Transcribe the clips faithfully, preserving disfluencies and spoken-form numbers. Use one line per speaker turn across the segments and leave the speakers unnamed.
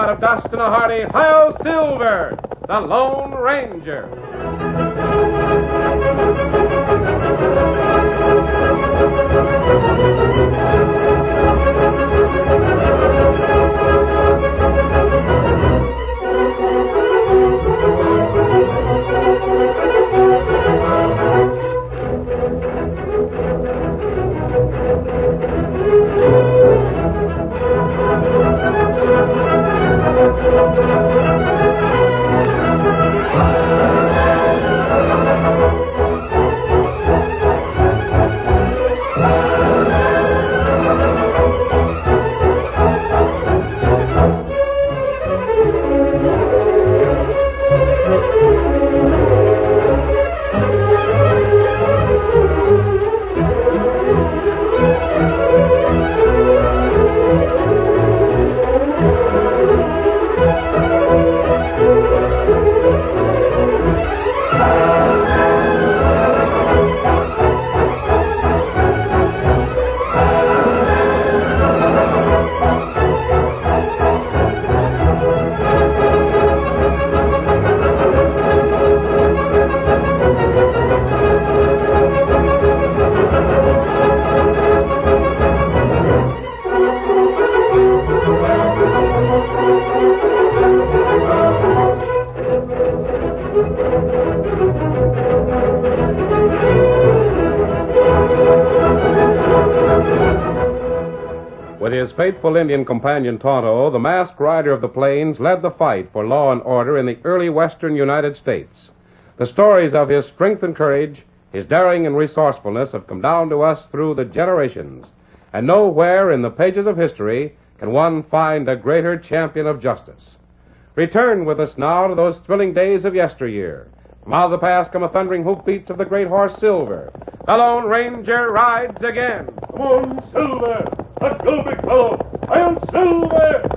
lot of dust and a hearty Hi-Yo Silver, the Lone Ranger. With his faithful Indian companion Tonto, the masked rider of the plains led the fight for law and order in the early western United States. The stories of his strength and courage, his daring and resourcefulness have come down to us through the generations, and nowhere in the pages of history can one find a greater champion of justice. Return with us now to those thrilling days of yesteryear. From out of the past come the thundering hoofbeats of the great horse Silver. The Lone Ranger rides again. Come on, Silver! Let's go, big fellow! I am Silver!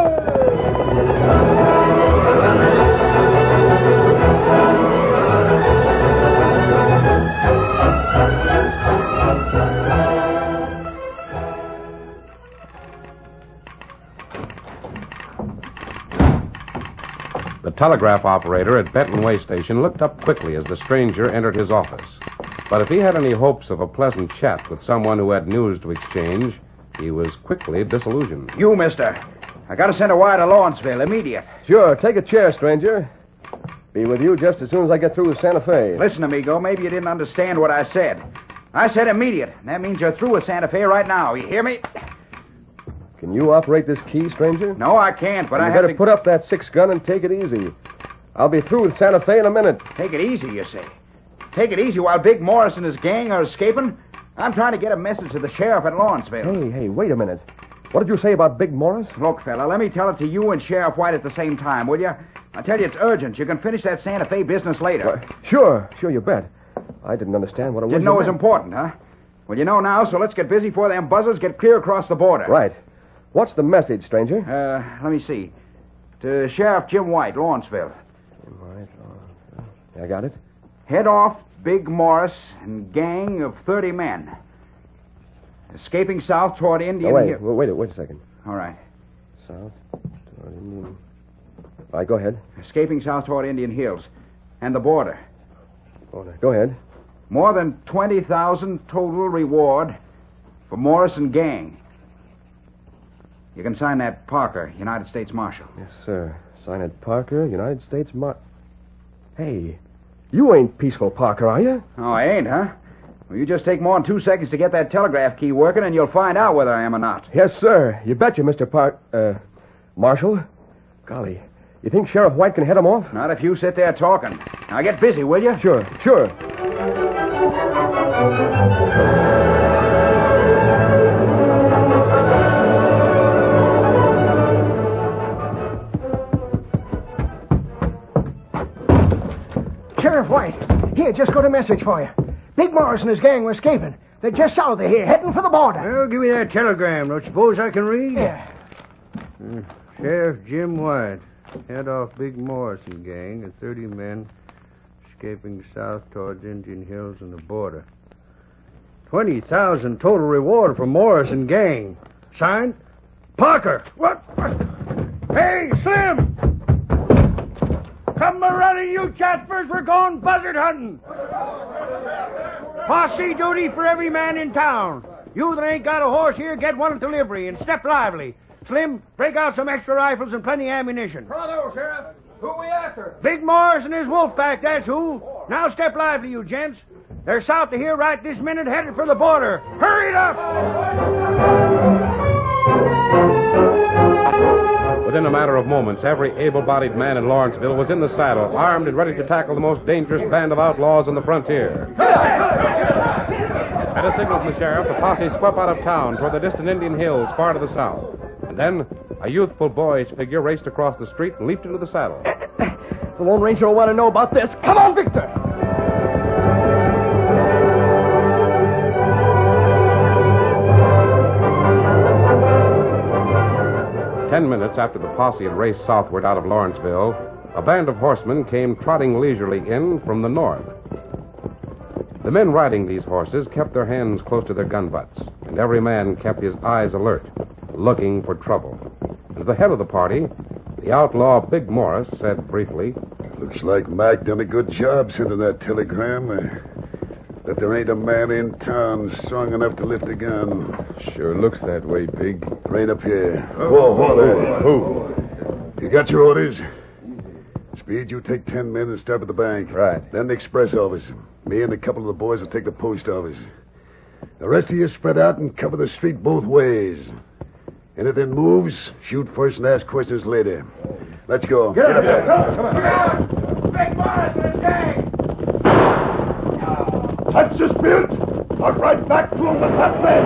The telegraph operator at Benton Way Station looked up quickly as the stranger entered his office. But if he had any hopes of a pleasant chat with someone who had news to exchange, he was quickly disillusioned.
You, mister. I gotta send a wire to Lawrenceville, immediate.
Sure, take a chair, stranger. Be with you just as soon as I get through with Santa Fe.
Listen, amigo, maybe you didn't understand what I said. I said immediate, and that means you're through with Santa Fe right now. You hear me?
Can you operate this key, stranger?
No, I can't, but
you
I
better
have to...
put up that six-gun and take it easy. I'll be through with Santa Fe in a minute.
Take it easy, you say? Take it easy while Big Morris and his gang are escaping? I'm trying to get a message to the sheriff at Lawrenceville.
Hey, hey, wait a minute. What did you say about Big Morris?
Look, fella, let me tell it to you and Sheriff White at the same time, will you? I tell you, it's urgent. You can finish that Santa Fe business later.
What? Sure, sure, you bet. I didn't understand what it was.
Didn't know it was important, huh? Well, you know now, so let's get busy before them buzzers get clear across the border.
Right. What's the message, stranger?
Uh, let me see. To Sheriff Jim White, Lawrenceville.
Jim White, Lawrenceville. I got it.
Head off Big Morris and gang of thirty men. Escaping south toward Indian...
Oh, wait,
Hill.
wait, wait a second.
All right.
South toward Indian... All right, go ahead.
Escaping south toward Indian Hills. And the border.
Border. Go ahead.
More than twenty thousand total reward for Morris and gang. You can sign that Parker, United States Marshal.
Yes, sir. Sign it Parker, United States Mar... Hey, you ain't Peaceful Parker, are you?
Oh, I ain't, huh? Well, you just take more than two seconds to get that telegraph key working, and you'll find out whether I am or not.
Yes, sir. You betcha, Mister Park... Uh, Marshal? Golly, you think Sheriff White can head him off?
Not if you sit there talking. Now get busy, will you?
Sure, sure.
Sheriff White, here, just got a message for you. Big Morris and his gang were escaping. They're just south of here, heading for the border.
Well, give me that telegram. Don't you suppose I can read?
Yeah.
Uh, Sheriff Jim White, head off Big Morrison gang of thirty men escaping south towards Indian Hills and the border. twenty thousand total reward for Morrison gang. Signed, Parker.
What?
Hey, Slim! Come a-running, you Jaspers. We're going buzzard hunting. Posse duty for every man in town. You that ain't got a horse here, get one at delivery and step lively. Slim, break out some extra rifles and plenty of ammunition.
Pronto, Sheriff. Who are we after?
Big Morris and his wolf pack, that's who. Now step lively, you gents. They're south of here right this minute, headed for the border. Hurry it up!
Within a matter of moments, every able-bodied man in Lawrenceville was in the saddle, armed and ready to tackle the most dangerous band of outlaws on the frontier. At a signal from the sheriff, the posse swept out of town toward the distant Indian hills far to the south. And then, a youthful boyish figure raced across the street and leaped into the saddle.
The Lone Ranger will want to know about this. Come on, Victor!
Ten minutes after the posse had raced southward out of Lawrenceville, a band of horsemen came trotting leisurely in from the north. The men riding these horses kept their hands close to their gun butts, and every man kept his eyes alert, looking for trouble. At the head of the party, the outlaw Big Morris said briefly,
Looks like Mac done a good job sending that telegram. Uh, that there ain't a man in town strong enough to lift a gun.
Sure looks that way, Big.
Right up here. Whoa, whoa there.
Who?
You got your orders? Speed, you take ten men and start at the bank.
Right.
Then the express office. Me and a couple of the boys will take the post office. The rest of you spread out and cover the street both ways. Anything moves, shoot first and ask questions later. Let's go.
Get up there. Come, come on. Get out! Big Morris and his gang!
Touch the spirit! Or right back to him with that man!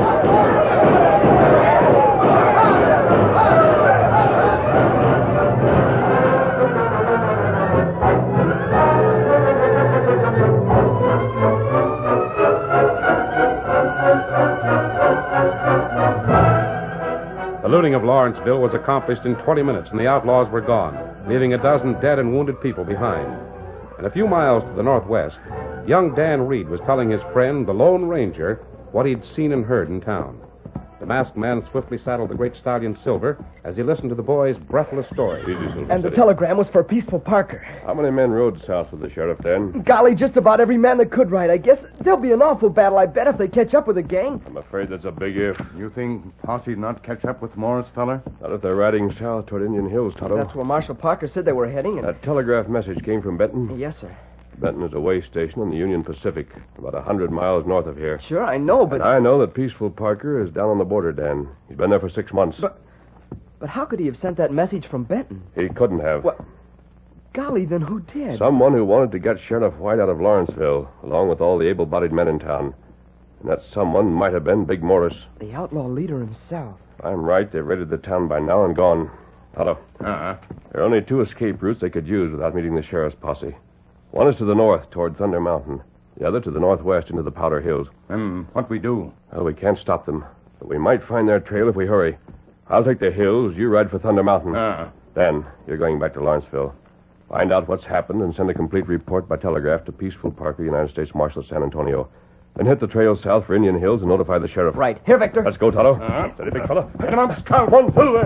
The looting of Lawrenceville was accomplished in twenty minutes, and the outlaws were gone, leaving a dozen dead and wounded people behind. And a few miles to the northwest, young Dan Reed was telling his friend, the Lone Ranger, what he'd seen and heard in town. The masked man swiftly saddled the great stallion Silver as he listened to the boy's breathless story.
And the telegram was for Peaceful Parker.
How many men rode south with the sheriff then?
Golly, just about every man that could ride, I guess. There'll be an awful battle, I bet, if they catch up with the gang.
I'm afraid that's a big if.
You think Posse not catch up with Morris, feller?
Not if they're riding south toward Indian Hills, Tonto.
That's where Marshal Parker said they were heading. And...
That telegraph message came from Benton?
Yes, sir.
Benton is a way station on the Union Pacific, about a hundred miles north of here.
Sure, I know, but...
And I know that Peaceful Parker is down on the border, Dan. He's been there for six months.
But, but how could he have sent that message from Benton?
He couldn't have.
Well, golly, then who did?
Someone who wanted to get Sheriff White out of Lawrenceville, along with all the able-bodied men in town. And that someone might have been Big Morris.
The outlaw leader himself.
If I'm right, they've raided the town by now and gone. Tonto.
Uh-huh.
There are only two escape routes they could use without meeting the sheriff's posse. One is to the north, toward Thunder Mountain. The other to the northwest into the Powder Hills.
Then what we do?
Well, we can't stop them. But we might find their trail if we hurry. I'll take the hills. You ride for Thunder Mountain.
Uh-huh.
Then, you're going back to Lawrenceville. Find out what's happened and send a complete report by telegraph to Peaceful Parker, United States Marshal of San Antonio. Then hit the trail south for Indian Hills and notify the sheriff.
Right. Here, Victor.
Let's go, Tonto.
Uh-huh.
Steady, big fella.
Come on, scout. One, Silver.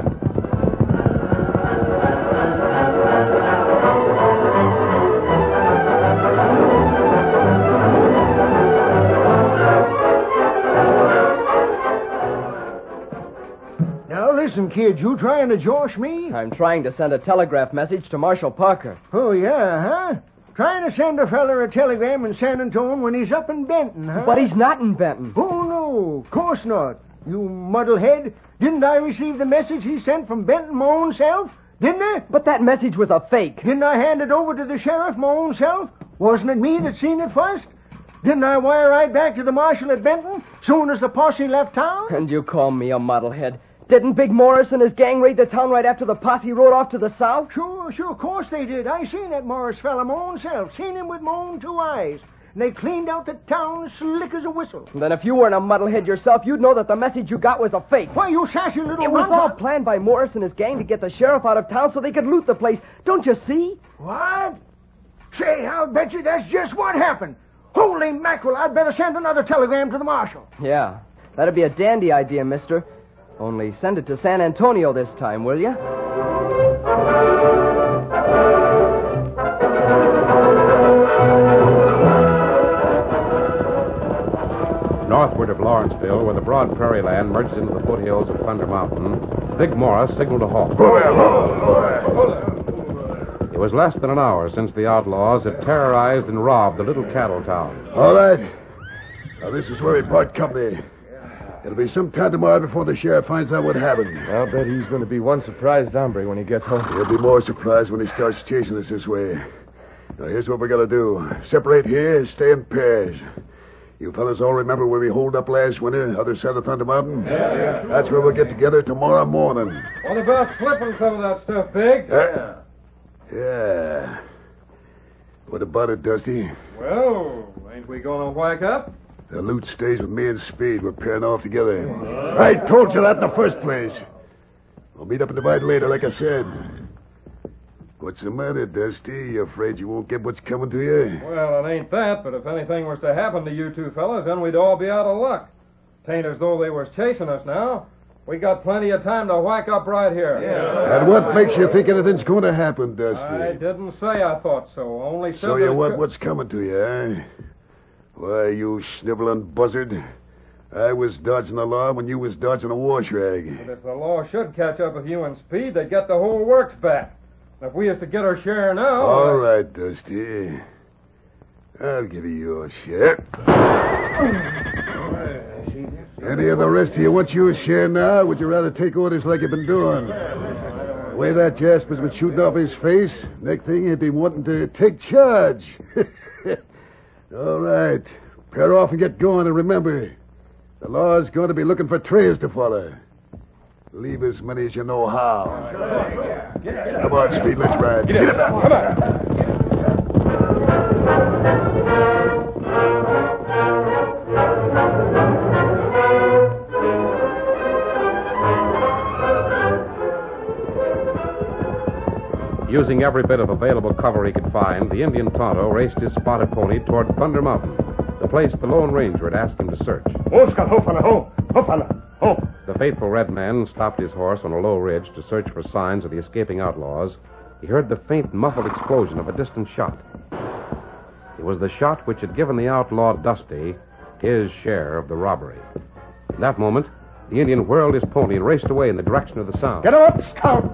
Listen, kid, you trying to josh me?
I'm trying to send a telegraph message to Marshal Parker.
Oh, yeah, huh? Trying to send a feller a telegram in San Antonio when he's up in Benton, huh?
But he's not in Benton.
Oh, no, of course not. You muddlehead. Didn't I receive the message he sent from Benton my own self? Didn't I?
But that message was a fake.
Didn't I hand it over to the sheriff my own self? Wasn't it me that seen it first? Didn't I wire right back to the marshal at Benton soon as the posse left town?
And you call me a muddlehead. Didn't Big Morris and his gang raid the town right after the posse rode off to the south?
Sure, sure, of course they did. I seen that Morris fella my own self. Seen him with my own two eyes. And they cleaned out the town slick as a whistle.
Then if you weren't a muddlehead yourself, you'd know that the message you got was a fake.
Why, you sassy little
It was
runt.
all planned by Morris and his gang to get the sheriff out of town so they could loot the place. Don't you see?
What? Say, I'll bet you that's just what happened. Holy mackerel, I'd better send another telegram to the marshal.
Yeah, that'd be a dandy idea, mister. Only send it to San Antonio this time, will you?
Northward of Lawrenceville, where the broad prairie land merges into the foothills of Thunder Mountain, Big Morris signaled a halt. It was less than an hour since the outlaws had terrorized and robbed the little cattle town.
All right. Now, this is where we part company. It'll be some time tomorrow before the sheriff finds out what happened.
I'll bet he's going to be one surprised hombre when he gets home.
He'll be more surprised when he starts chasing us this way. Now, here's what we gotta do. Separate here, stay in pairs. You fellas all remember where we holed up last winter, other side of Thunder Mountain? Yeah. That's where we'll get together tomorrow morning.
What about slipping some of that stuff, Big?
Uh, yeah. What about it, Dusty?
Well, ain't we going to whack up?
The loot stays with me and Speed. We're pairing off together. I told you that in the first place. We'll meet up and divide later, like I said. What's the matter, Dusty? You afraid you won't get what's coming to you?
Well, it ain't that, but if anything was to happen to you two fellas, then we'd all be out of luck. Tain't as though they was chasing us now. We got plenty of time to whack up right here.
Yeah. And what makes you think anything's going to happen, Dusty?
I didn't say I thought so. Only said
So you
that
want
could...
what's coming to you, eh? Why, you sniveling buzzard. I was dodging the law when you was dodging a wash rag.
But if the law should catch up with you and Speed, they'd get the whole works back. If we is to get our share now...
All right, Dusty. I'll give you your share. Any of the rest of you want your share now, or would you rather take orders like you've been doing? The way that Jasper's been shooting off his face, next thing he'd be wanting to take charge. All right. Pair off and get going, and remember, the law's going to be looking for trails to follow. Leave as many as you know how. Come on, Speed, let's ride. Get it. Come on.
Using every bit of available cover he could find, the Indian Tonto raced his spotted pony toward Thunder Mountain, the place the Lone Ranger had asked him to search. The faithful red man stopped his horse on a low ridge to search for signs of the escaping outlaws. He heard the faint, muffled explosion of a distant shot. It was the shot which had given the outlaw Dusty his share of the robbery. In that moment, the Indian whirled his pony and raced away in the direction of the sound.
Get up, Scout!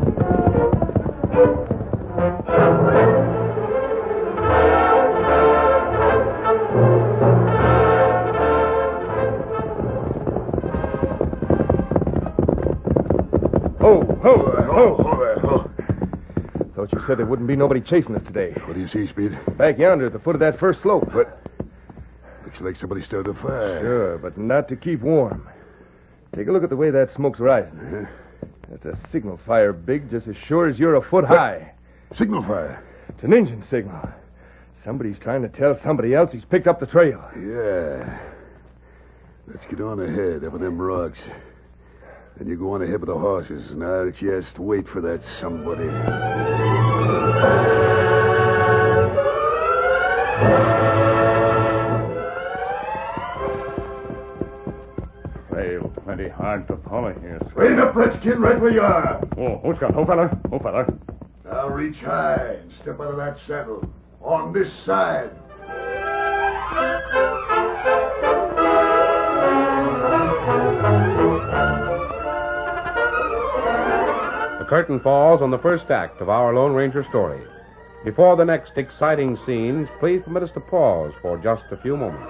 Thought you said there wouldn't be nobody chasing us today.
What do you see, Speed?
Back yonder at the foot of that first slope.
What? Looks like somebody started a fire.
Sure, but not to keep warm. Take a look at the way that smoke's rising.
Uh-huh.
That's a signal fire, Big, just as sure as you're a foot high.
Signal fire?
It's an engine signal. Somebody's trying to tell somebody else he's picked up the trail.
Yeah. Let's get on ahead up with them rocks. Then you go on ahead with the horses, and I'll just wait for that somebody.
Trail plenty hard to follow here.
Straight up, Redskin, right where you are.
Oh, who's got? Oh, fella. Oh, fella.
Now reach high and step out of that saddle. On this side.
The curtain falls on the first act of our Lone Ranger story. Before the next exciting scenes, please permit us to pause for just a few moments.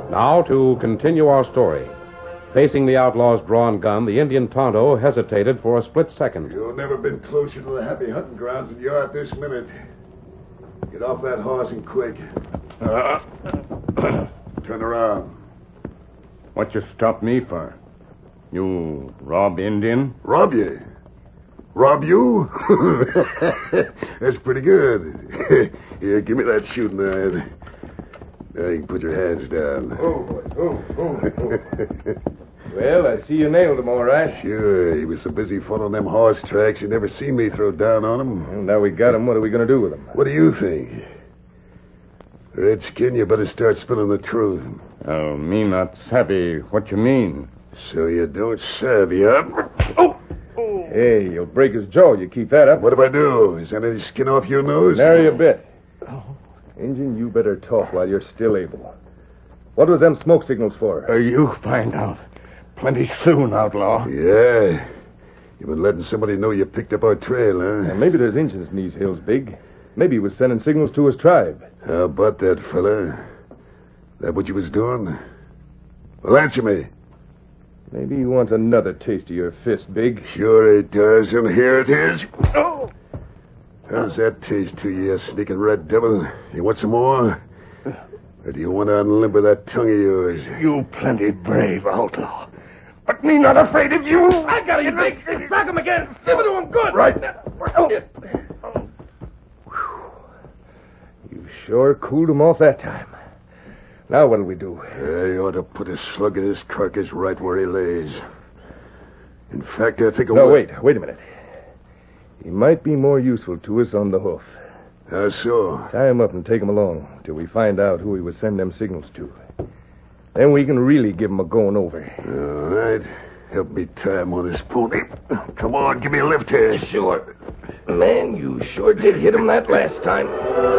Now, to continue our story. Facing the outlaw's drawn gun, the Indian Tonto hesitated for a split second.
You've never been closer to the happy hunting grounds than you are at this minute. Get off that horse and quick.
Uh,
Turn around.
what you stop me for? You rob Indian?
Rob you? Rob you? That's pretty good. Here, give me that shooting iron. Now you can put your hands down.
Oh, oh, oh, oh. Well, I see you nailed him all right.
Sure, he was so busy following them horse tracks, he never seen me throw down on him.
Well, now we got him. What are we going to do with him?
What do you think? Redskin, you better start spilling the truth.
Oh, me not savvy. What you mean?
So you don't savvy, huh? Oh!
Hey, you'll break his jaw. You keep that up.
What if I do? Is that any skin off your nose?
Nary a bit. Injun, you better talk while you're still able. What was them smoke signals for?
Uh, you find out plenty soon, outlaw.
Yeah. You've been letting somebody know you picked up our trail, huh?
Now, maybe there's Injuns in these hills, Big. Maybe he was sending signals to his tribe.
How about that, fella? That what you was doing? Well, answer me.
Maybe he wants another taste of your fist, Big.
Sure he does, and here it is. Oh! How's that taste to you, you sneaking red devil? You want some more? Or do you want to unlimber that tongue of yours?
You plenty brave, outlaw. But me not afraid of you.
I got him, Big. Sock him again. Give it to him good.
Right.
Oh. You sure cooled him off that time. Now what'll we do?
Uh, you ought to put a slug in his carcass right where he lays. In fact, I think...
No, wait. Wait a minute. He might be more useful to us on the hoof.
How so?
Tie him up and take him along till we find out who he was sending them signals to. Then we can really give him a going over.
All right. Help me tie him on his pony. Come on, give me a lift here.
Sure. Man, you sure did hit him that last time.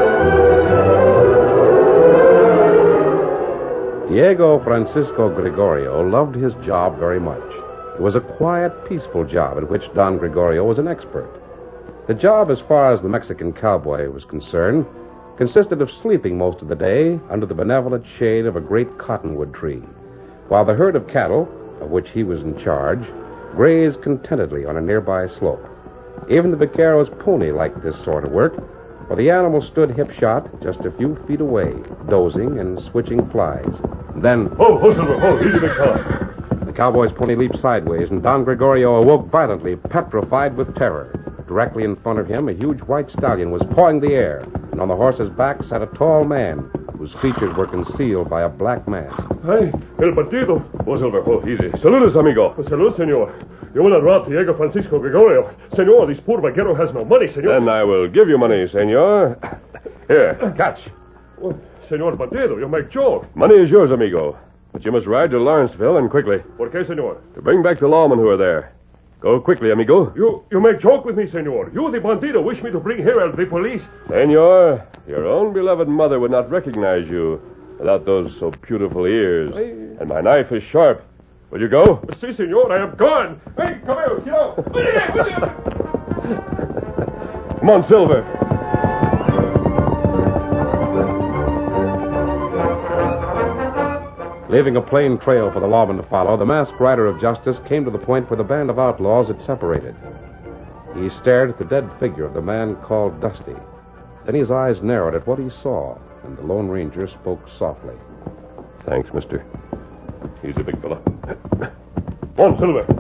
Diego Francisco Gregorio loved his job very much. It was a quiet, peaceful job in which Don Gregorio was an expert. The job, as far as the Mexican cowboy was concerned, consisted of sleeping most of the day under the benevolent shade of a great cottonwood tree, while the herd of cattle, of which he was in charge, grazed contentedly on a nearby slope. Even the vaquero's pony liked this sort of work, for the animal stood hip-shot just a few feet away, dozing and switching flies. Then...
Oh, oh, Silver, oh, easy, big fella.
The cowboy's pony leaped sideways, and Don Gregorio awoke violently, petrified with terror. Directly in front of him, a huge white stallion was pawing the air, and on the horse's back sat a tall man whose features were concealed by a black mask.
Hey, el partido. Oh, Silver, oh, easy. Saludos, amigo. Salud, senor. You will not rob Diego Francisco Gregorio. Senor, this poor vaquero has no money, senor.
Then I will give you money, senor. Here, catch.
Oh, senor Bandido, you make joke.
Money is yours, amigo. But you must ride to Lawrenceville, and quickly.
Por qué, senor?
To bring back the lawmen who are there. Go quickly, amigo.
You you make joke with me, senor. You, the bandido, wish me to bring here the police.
Senor, your own beloved mother would not recognize you without those so beautiful ears.
I...
And my knife is sharp. Will you go?
Si, senor, I am gone. Hey, come here, get out.
Come on, Silver.
Leaving a plain trail for the lawman to follow, the masked rider of justice came to the point where the band of outlaws had separated. He stared at the dead figure of the man called Dusty. Then his eyes narrowed at what he saw, and the Lone Ranger spoke softly.
Thanks, mister.
Easy, big fella. Come on, Silver.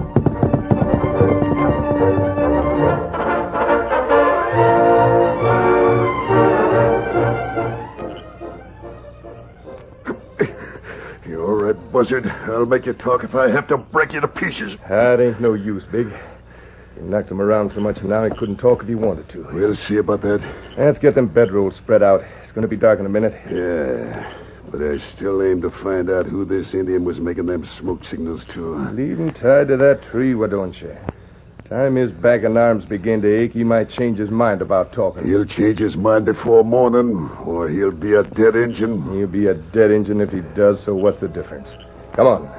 You all right, buzzard? I'll make you talk if I have to break you to pieces.
That ain't no use, Big. You knocked him around so much now he couldn't talk if he wanted to.
We'll see about that.
Let's get them bedrolls spread out. It's going to be dark in a minute.
Yeah, but I still aim to find out who this Indian was making them smoke signals to.
Leave him tied to that tree, why don't you? Time his back and arms begin to ache, he might change his mind about talking.
He'll change his mind before morning, or he'll be a dead Injun.
He'll be a dead Injun if he does, so what's the difference? Come on.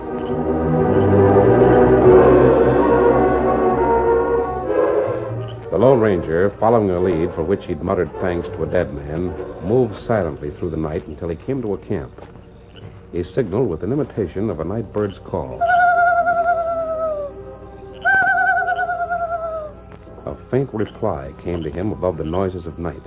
The The Lone Ranger, following a lead for which he'd muttered thanks to a dead man, moved silently through the night until he came to a camp. He signaled with an imitation of a night bird's call. A faint reply came to him above the noises of night.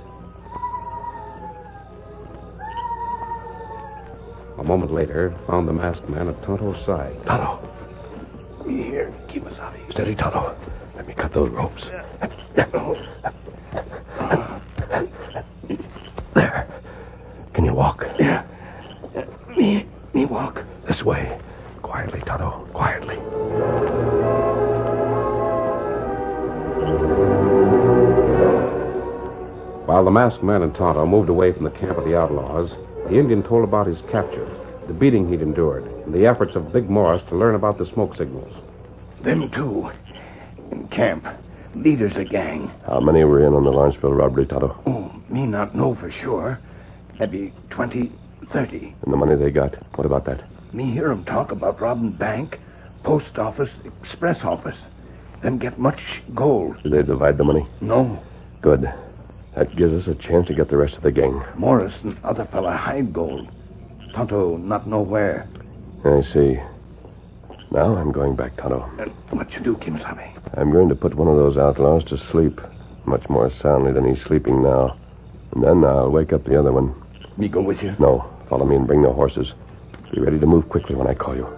A moment later, found the masked man at Tonto's side.
Tonto. Me here, Kimasabi. Steady, Tonto. Let me cut those ropes. There. Can you walk?
Yeah. Me, me walk.
This way. Quietly, Tonto. Quietly.
While the masked man and Tonto moved away from the camp of the outlaws, the Indian told about his capture, the beating he'd endured, and the efforts of Big Morris to learn about the smoke signals.
Them two. In camp. Leaders of gang.
How many were in on the Lawrenceville robbery, Tonto?
Oh, me not know for sure. Maybe twenty, thirty.
And the money they got, what about that?
Me hear 'em talk about robbing bank, post office, express office. Them get much gold.
Did they divide the money?
No.
Good. That gives us a chance to get the rest of the gang.
Morris and other fella hide gold. Tonto not know where.
I see. Now I'm going back, Tonto.
And what you do, Kimasabi?
I'm going to put one of those outlaws to sleep, much more soundly than he's sleeping now. And then I'll wake up the other one.
Me go with you?
No. Follow me and bring the horses. Be ready to move quickly when I call you.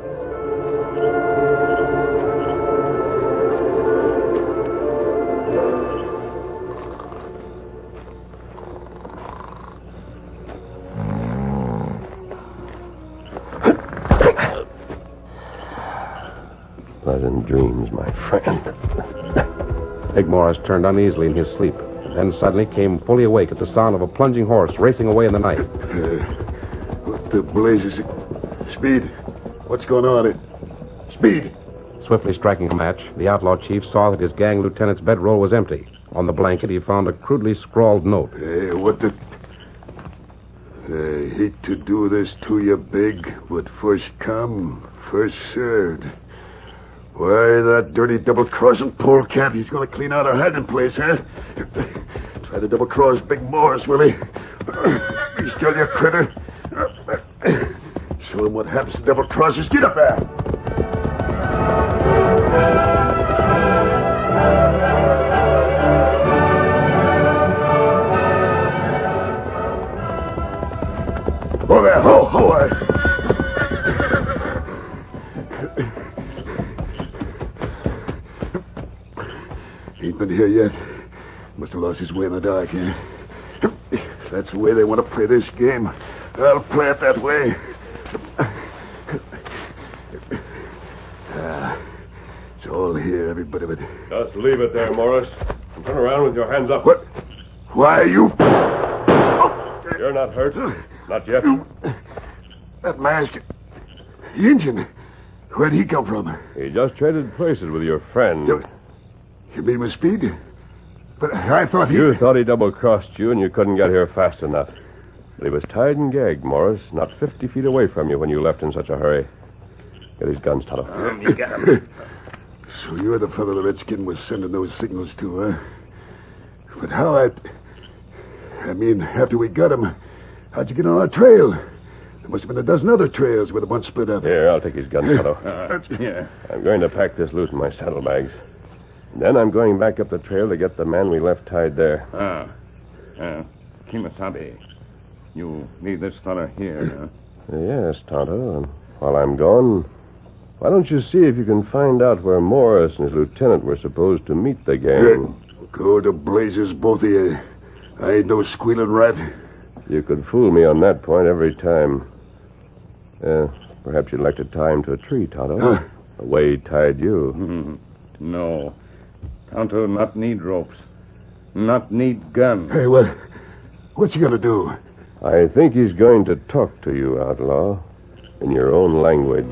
Pleasant dreams, my friend.
Big Morris turned uneasily in his sleep, and then suddenly came fully awake at the sound of a plunging horse racing away in the night.
Uh, what the blazes? Speed. What's going on? Speed.
Swiftly striking a match, the outlaw chief saw that his gang lieutenant's bedroll was empty. On the blanket, he found a crudely scrawled note.
Hey, what the... I hate to do this to you, Big, but first come, first served. Why, that dirty double-crossing polecat, he's going to clean out our hiding place, huh? Try to double-cross Big Morris, will he? You still your critter? Show him what happens to double-crossers. Get up there! Ho there, ho, ho! I... Ain't been here yet. Must have lost his way in the dark, eh? If that's the way they want to play this game, I'll play it that way. Ah, it's all here, every bit of it.
Just leave it there, Morris. And turn around with your hands up.
What? Why are you...
You're not hurt? Not yet?
That mask... The Indian. Where'd he come from?
He just traded places with your friend.
You, you mean with Speed? But I thought he...
You thought he double-crossed you and you couldn't get here fast enough. But he was tied and gagged, Morris, not fifty feet away from you when you left in such a hurry. Get his guns, Tonto.
Um, you get him.
So you're the fellow the Redskin was sending those signals to, huh? But how I... I mean, after we got him, how'd you get on our trail? There must have been a dozen other trails where the bunch split up.
Here, I'll take his guns, Tonto.
Uh, yeah.
I'm going to pack this loot in my saddlebags. Then I'm going back up the trail to get the man we left tied there.
Ah. Uh, Kimasabi, you leave this fellow here, huh?
Yes, Tonto. And while I'm gone, why don't you see if you can find out where Morris and his lieutenant were supposed to meet the gang?
Go to blazes, both of you. I ain't no squealing rat.
You could fool me on that point every time. Uh, perhaps you'd like to tie him to a tree, Tonto.
Huh?
The way he tied you.
Mm-hmm. No. Tonto not need ropes. Not need gun.
Hey, what... What's he gonna do?
I think he's going to talk to you, outlaw, in your own language.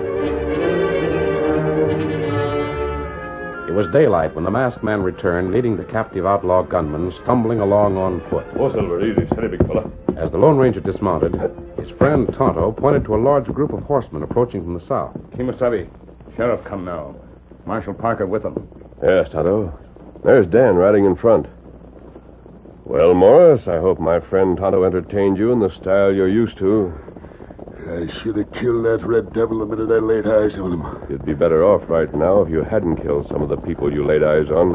It was daylight when the masked man returned, leading the captive outlaw gunman stumbling along on foot.
Oh, Silver, easy. Steady, big fella.
As the Lone Ranger dismounted, his friend Tonto pointed to a large group of horsemen approaching from the south.
Kimasabi, sheriff come now. Marshal Parker with him.
Yes, Tonto. There's Dan riding in front. Well, Morris, I hope my friend Tonto entertained you in the style you're used to.
I should have killed that red devil the minute I laid eyes on him.
You'd be better off right now if you hadn't killed some of the people you laid eyes on.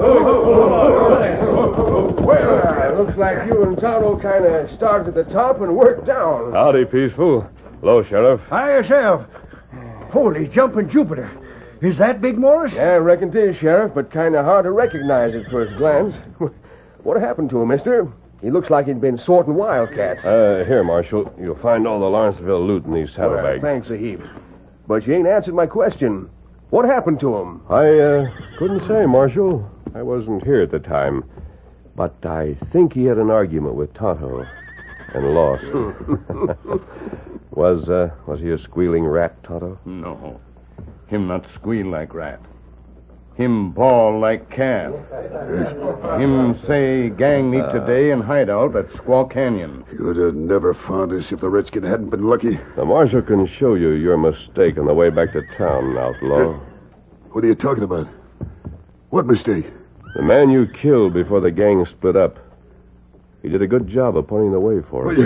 Well, uh, looks like you and Tonto kind of started at the top and worked down.
Howdy, Peaceful. Hello, Sheriff.
Hi yourself. Holy jumping Jupiter. Is that Big Morris?
Yeah, I reckon it is, Sheriff, but kind of hard to recognize at first glance. What happened to him, mister? He looks like he'd been sorting wildcats.
Uh, here, Marshal. You'll find all the Lawrenceville loot in these saddlebags.
Well, thanks a heap. But you ain't answered my question. What happened to him?
I uh, couldn't say, Marshal. I wasn't here at the time. But I think he had an argument with Tonto and lost. was uh, was he a squealing rat, Tonto?
No. Him not squeal like rat. Him bawl like calf. Him say gang meet today in hideout at Squaw Canyon.
You'd have never found us if the redskin hadn't been lucky.
The Marshal can show you your mistake on the way back to town, outlaw.
What are you talking about? What mistake?
The man you killed before the gang split up. He did a good job of pointing the way for us.
Well, you,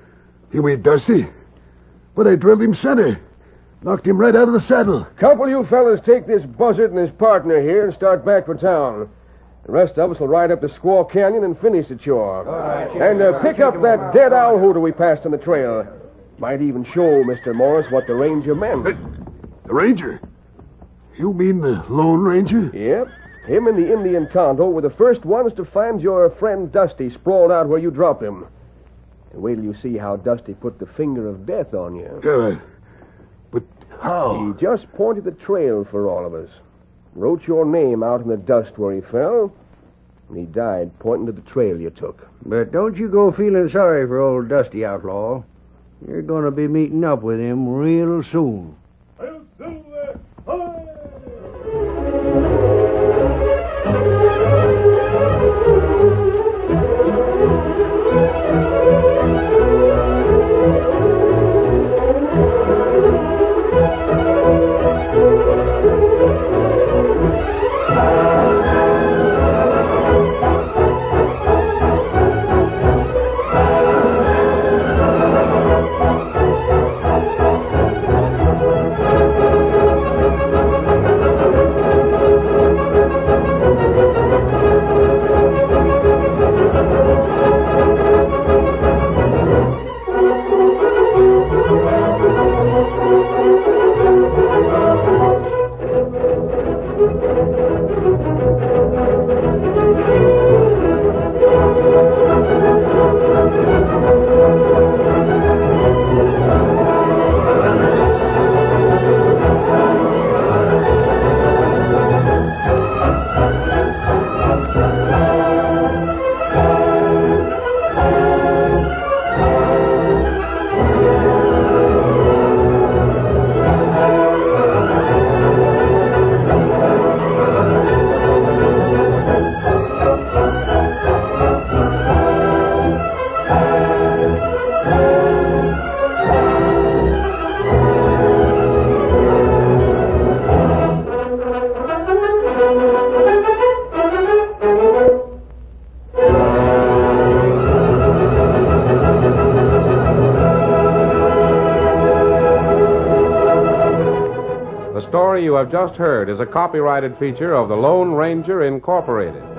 you mean Dusty? But I drilled him center. Knocked him right out of the saddle.
Couple of you fellas take this buzzard and his partner here and start back for town. The rest of us will ride up to Squaw Canyon and finish the chore. Right, and uh, pick up that dead owl hooter we passed on the trail. Might even show Mister Morris what the ranger meant.
The, the ranger? You mean the Lone Ranger?
Yep. Him and the Indian Tonto were the first ones to find your friend Dusty sprawled out where you dropped him. And wait till you see how Dusty put the finger of death on you.
Uh, but how?
He just pointed the trail for all of us. Wrote your name out in the dust where he fell, and he died pointing to the trail you took.
But don't you go feeling sorry for old Dusty, outlaw. You're going to be meeting up with him real soon.
The story you have just heard is a copyrighted feature of the Lone Ranger Incorporated.